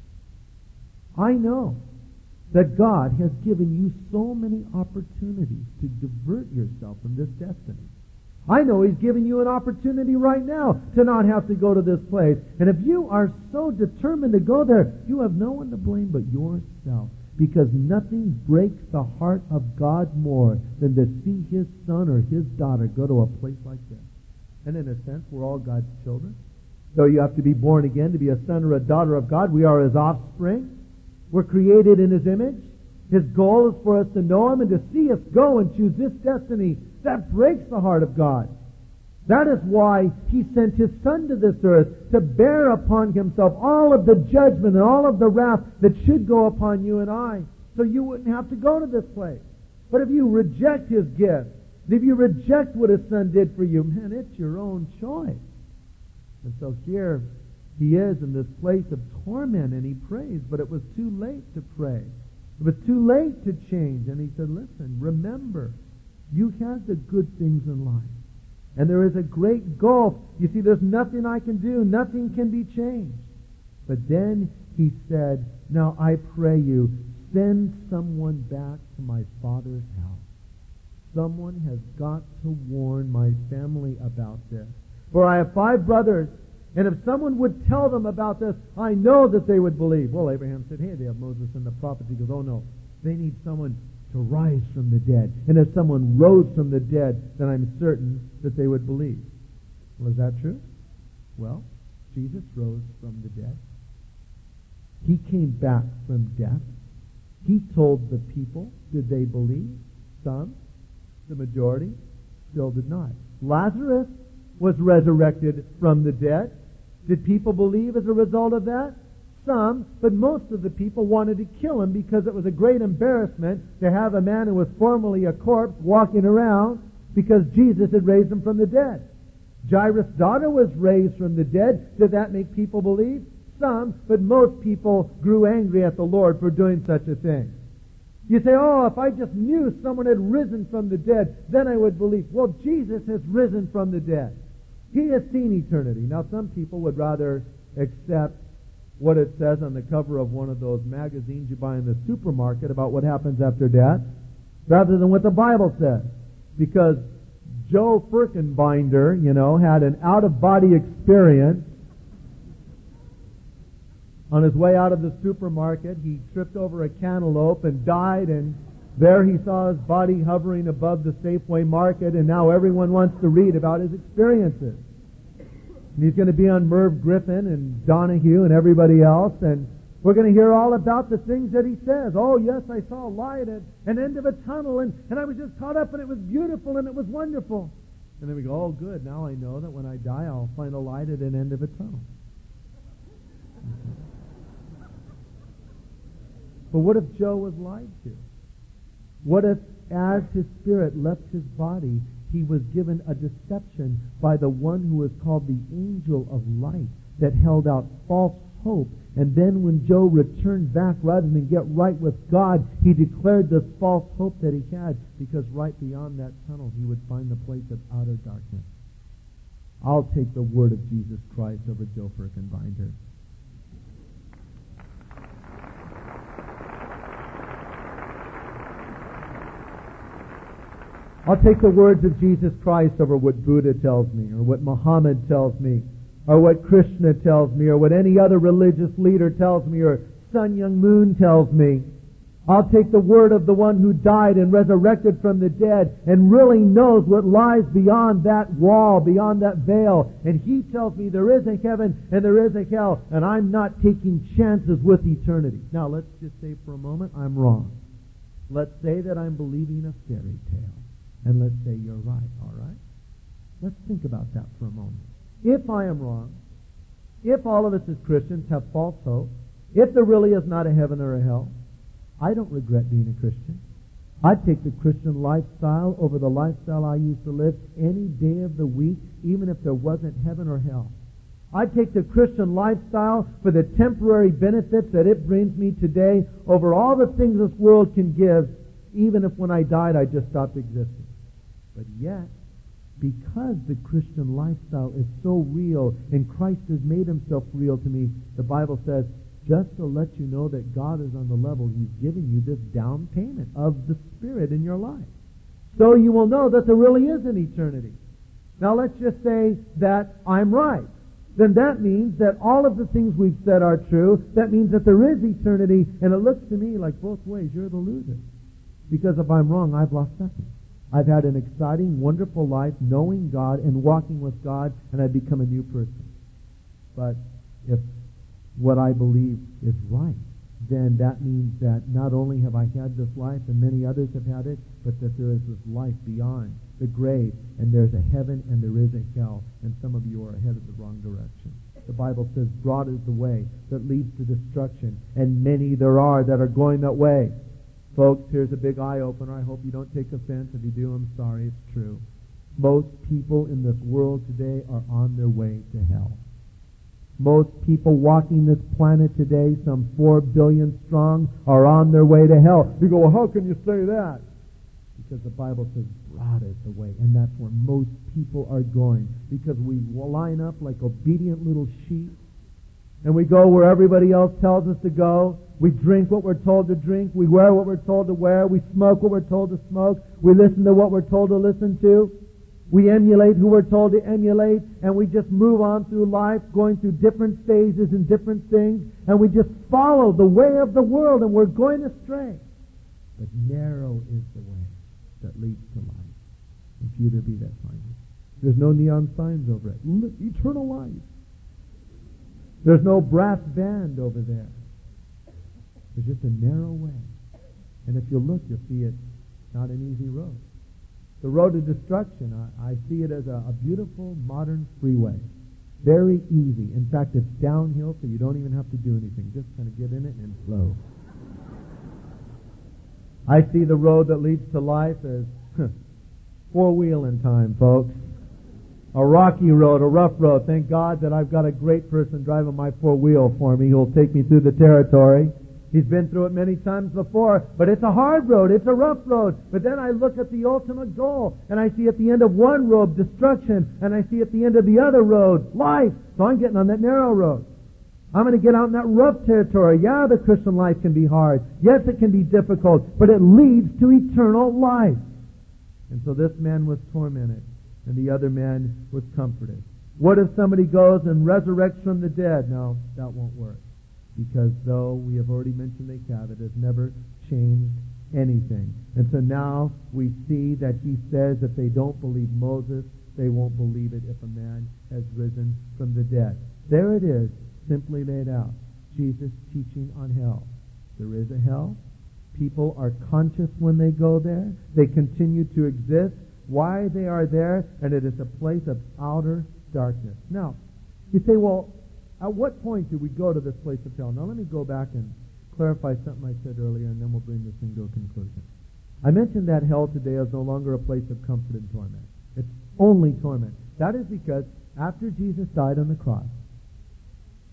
I know that God has given you so many opportunities to divert yourself from this destiny. I know He's given you an opportunity right now to not have to go to this place. And if you are so determined to go there, you have no one to blame but yourself. Because nothing breaks the heart of God more than to see His son or His daughter go to a place like this. And in a sense, we're all God's children. So you have to be born again to be a son or a daughter of God. We are His offspring. We're created in His image. His goal is for us to know Him and to see us go and choose this destiny. That breaks the heart of God. That is why He sent His Son to this earth to bear upon Himself all of the judgment and all of the wrath that should go upon you and I, so you wouldn't have to go to this place. But if you reject His gift, if you reject what His Son did for you, man, it's your own choice. And so here He is in this place of torment, and He prays, but it was too late to pray. It was too late to change. And He said, listen, remember, you had the good things in life. And there is a great gulf. You see, there's nothing I can do. Nothing can be changed. But then He said, now I pray you, send someone back to my Father's house. Someone has got to warn my family about this. For I have 5 brothers, and if someone would tell them about this, I know that they would believe. Well, Abraham said, hey, they have Moses and the prophets. He goes, oh no, they need someone to rise from the dead. And if someone rose from the dead, then I'm certain that they would believe. Well, is that true? Well, Jesus rose from the dead. He came back from death. He told the people. Did they believe? Some. The majority still did not. Lazarus was resurrected from the dead. Did people believe as a result of that? Some, but most of the people wanted to kill him because it was a great embarrassment to have a man who was formerly a corpse walking around because Jesus had raised him from the dead. Jairus' daughter was raised from the dead. Did that make people believe? Some, but most people grew angry at the Lord for doing such a thing. You say, oh, if I just knew someone had risen from the dead, then I would believe. Well, Jesus has risen from the dead. He has seen eternity. Now, some people would rather accept what it says on the cover of one of those magazines you buy in the supermarket about what happens after death, rather than what the Bible says. Because Joe Firkenbinder, had an out-of-body experience. On his way out of the supermarket, he tripped over a cantaloupe and died, and there he saw his body hovering above the Safeway market, and now everyone wants to read about his experiences. And he's going to be on Merv Griffin and Donahue and everybody else, and we're going to hear all about the things that he says. Oh, yes, I saw a light at an end of a tunnel, and I was just caught up, and it was beautiful, and it was wonderful. And then we go, oh, good, now I know that when I die, I'll find a light at an end of a tunnel. But what if Joe was lied to? What if, as his spirit left his body, he was given a deception by the one who was called the angel of light that held out false hope. And then when Joe returned back, rather than get right with God, he declared this false hope that he had, because right beyond that tunnel he would find the place of outer darkness. I'll take the word of Jesus Christ over Joe Firkenbinder. I'll take the words of Jesus Christ over what Buddha tells me, or what Muhammad tells me, or what Krishna tells me, or what any other religious leader tells me, or Sun Myung Moon tells me. I'll take the word of the one who died and resurrected from the dead and really knows what lies beyond that wall, beyond that veil. And he tells me there is a heaven and there is a hell, and I'm not taking chances with eternity. Now, let's just say for a moment I'm wrong. Let's say that I'm believing a fairy tale. And let's say you're right, all right? Let's think about that for a moment. If I am wrong, if all of us as Christians have false hope, if there really is not a heaven or a hell, I don't regret being a Christian. I'd take the Christian lifestyle over the lifestyle I used to live any day of the week, even if there wasn't heaven or hell. I'd take the Christian lifestyle for the temporary benefits that it brings me today over all the things this world can give, even if when I died I just stopped existing. But yet, because the Christian lifestyle is so real and Christ has made himself real to me, the Bible says, just to let you know that God is on the level, he's giving you this down payment of the Spirit in your life. So you will know that there really is an eternity. Now let's just say that I'm right. Then that means that all of the things we've said are true. That means that there is eternity, and it looks to me like both ways you're the loser. Because if I'm wrong, I've lost nothing. I've had an exciting, wonderful life knowing God and walking with God, and I've become a new person. But if what I believe is right, then that means that not only have I had this life and many others have had it, but that there is this life beyond the grave, and there's a heaven and there is a hell, and some of you are ahead of the wrong direction. The Bible says, broad is the way that leads to destruction, and many there are that are going that way. Folks, here's a big eye-opener. I hope you don't take offense. If you do, I'm sorry. It's true. Most people in this world today are on their way to hell. Most people walking this planet today, some 4 billion strong, are on their way to hell. You go, well, how can you say that? Because the Bible says broad is the way, and that's where most people are going. Because we line up like obedient little sheep, and we go where everybody else tells us to go. We drink what we're told to drink. We wear what we're told to wear. We smoke what we're told to smoke. We listen to what we're told to listen to. We emulate who we're told to emulate, and we just move on through life, going through different phases and different things, and we just follow the way of the world, and we're going astray. But narrow is the way that leads to life, and few there be that find it. There's no neon signs over it. Eternal life. There's no brass band over there. There's just a narrow way. And if you look, you'll see it's not an easy road. The road to destruction, I see it as a beautiful modern freeway. Very easy. In fact, it's downhill, so you don't even have to do anything. Just kind of get in it and flow. I see the road that leads to life as four-wheeling time, folks. A rocky road, a rough road. Thank God that I've got a great person driving my four-wheel for me who'll take me through the territory. He's been through it many times before, but it's a hard road, it's a rough road. But then I look at the ultimate goal, and I see at the end of one road, destruction, and I see at the end of the other road, life. So I'm getting on that narrow road. I'm going to get out in that rough territory. Yeah, the Christian life can be hard. Yes, it can be difficult, but it leads to eternal life. And so this man was tormented, and the other man was comforted. What if somebody goes and resurrects from the dead? No, that won't work. Because though we have already mentioned they have, it has never changed anything. And so now we see that he says if they don't believe Moses, they won't believe it if a man has risen from the dead. There it is, simply laid out. Jesus teaching on hell. There is a hell. People are conscious when they go there. They continue to exist. Why they are there, and it is a place of outer darkness. Now, you say, well, at what point do we go to this place of hell? Now let me go back and clarify something I said earlier, and then we'll bring this thing to a conclusion. I mentioned that hell today is no longer a place of comfort and torment. It's only torment. That is because after Jesus died on the cross,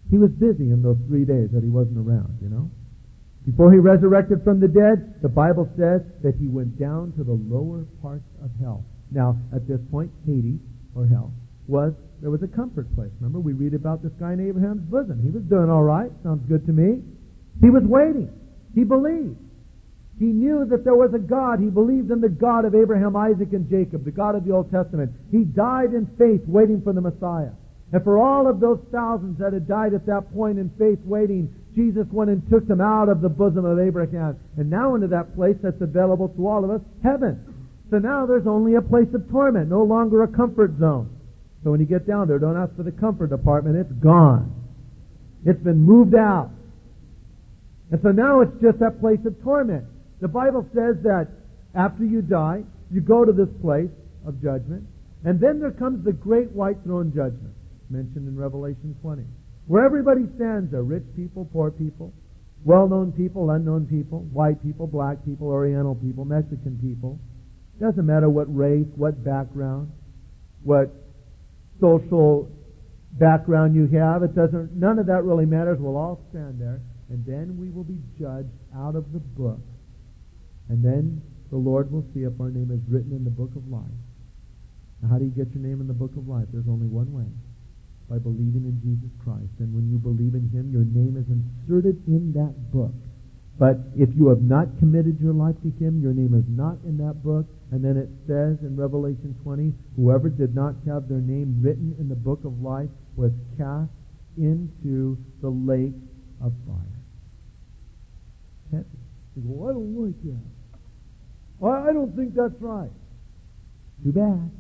He was busy in those 3 days that he wasn't around, you know. Before he resurrected from the dead, the Bible says that he went down to the lower parts of hell. Now, at this point, Hades, or hell, there was a comfort place. Remember, we read about this guy in Abraham's bosom. He was doing all right. Sounds good to me. He was waiting. He believed. He knew that there was a God. He believed in the God of Abraham, Isaac, and Jacob, the God of the Old Testament. He died in faith, waiting for the Messiah. And for all of those thousands that had died at that point in faith waiting, Jesus went and took them out of the bosom of Abraham. And now into that place that's available to all of us, heaven. So now there's only a place of torment, no longer a comfort zone. So when you get down there, don't ask for the comfort department. It's gone. It's been moved out. And so now it's just that place of torment. The Bible says that after you die, you go to this place of judgment. And then there comes the great white throne judgment, mentioned in Revelation 20, where everybody stands there, rich people, poor people, well-known people, unknown people, white people, black people, Oriental people, Mexican people. Doesn't matter what race, what background, what social background you have. None of that really matters. We'll all stand there, and then we will be judged out of the book. And then the Lord will see if our name is written in the book of life. Now, how do you get your name in the book of life? There's only one way. By believing in Jesus Christ. And when you believe in Him, your name is inserted in that book. But if you have not committed your life to Him, your name is not in that book. And then it says in Revelation 20, whoever did not have their name written in the book of life was cast into the lake of fire. Heavy. You go, I don't like that. I don't think that's right. Too bad.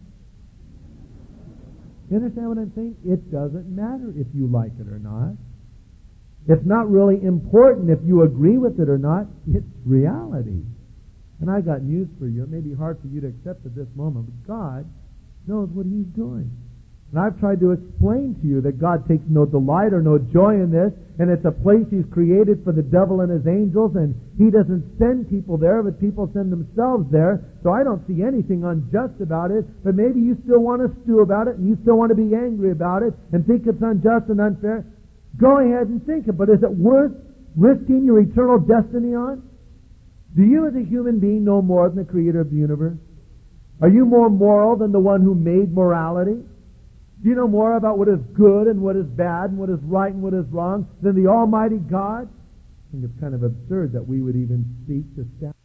You understand what I'm saying? It doesn't matter if you like it or not. It's not really important if you agree with it or not. It's reality. And I got news for you. It may be hard for you to accept at this moment, but God knows what He's doing. And I've tried to explain to you that God takes no delight or no joy in this, and it's a place He's created for the devil and his angels, and He doesn't send people there, but people send themselves there. So I don't see anything unjust about it, but maybe you still want to stew about it, and you still want to be angry about it, and think it's unjust and unfair. Go ahead and think it, but is it worth risking your eternal destiny on? Do you as a human being know more than the Creator of the universe? Are you more moral than the one who made morality? Do you know more about what is good and what is bad and what is right and what is wrong than the Almighty God? I think it's kind of absurd that we would even seek to stand